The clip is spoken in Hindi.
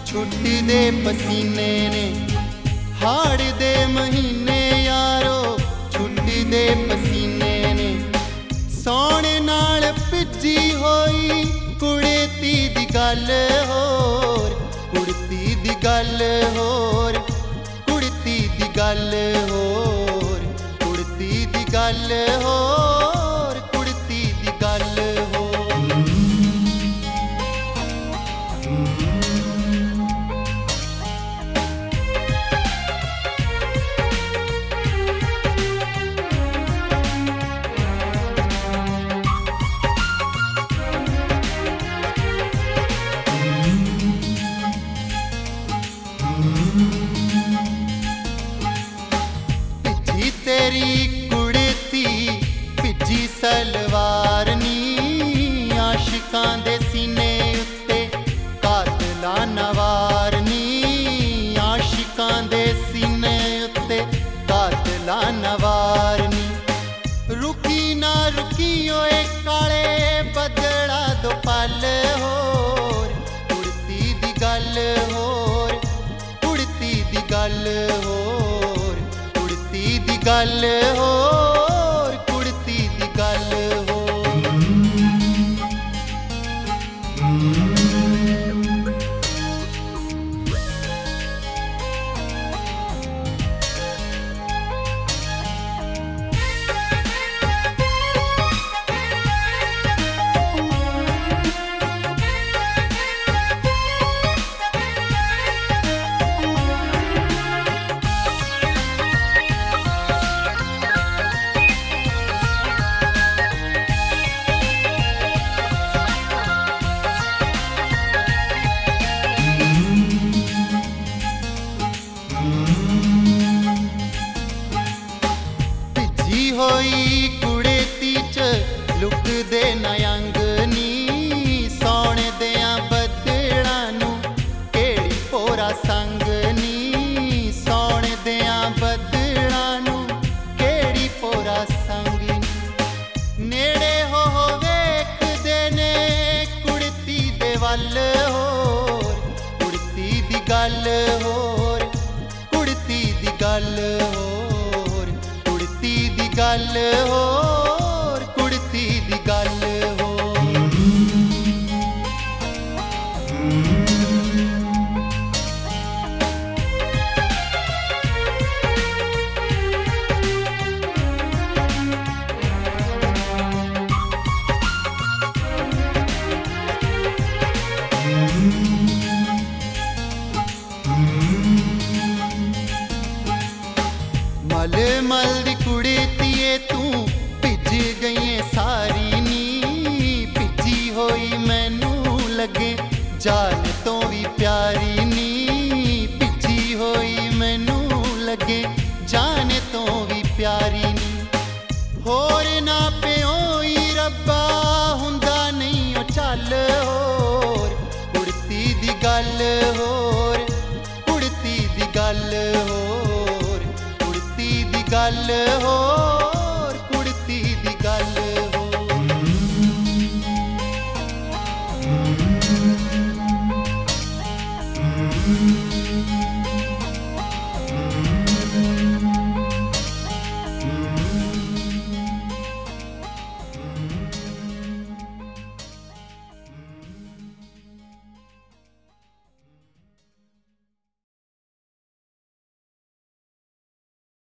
छुट्टी दे पसीने ने हाड़ दे महीने यारो, छुट्टी दे पसीने ने सौने नाल भिजी होई कुड़ती दी गल होर, कुड़ती दी गल होर, कुड़ती दी गल होर, कुड़ती दी गल होर, कुड़ती दी गल होर। तेरी कुड़ती भिजी सलवार नी, आशिकां दे सीने उत्ते कातला नवार नी, आशिकां दे सीने उत्ते कातला नवार नी। रुकी ना रुकी ओए काले बदला दो पल होर, कुड़ती दी गल होर, कुड़ती दी गल होर, कुड़ती दी गल होर, कुड़ती दी गल होर। होई कुड़ती च लुक दे नयंग नी, सौने देयां बदलां नू केड़ी पोरा संग नी, सौने देयां बदलां नू केड़ी पोरा संग नी। नेड़े हो वेखदे ने कुड़ती दे वल होर, कुड़ती दी गल होर, कुड़ती दी गल होर, कुड़ती दी गल होर, कुड़ती दी गल होर। मल मल दी कुड़तिए तू भिज गई सारी नी, भिजी होई मैनू लगे जान तो भी प्यारी नी, भिजी होई मैनू लगे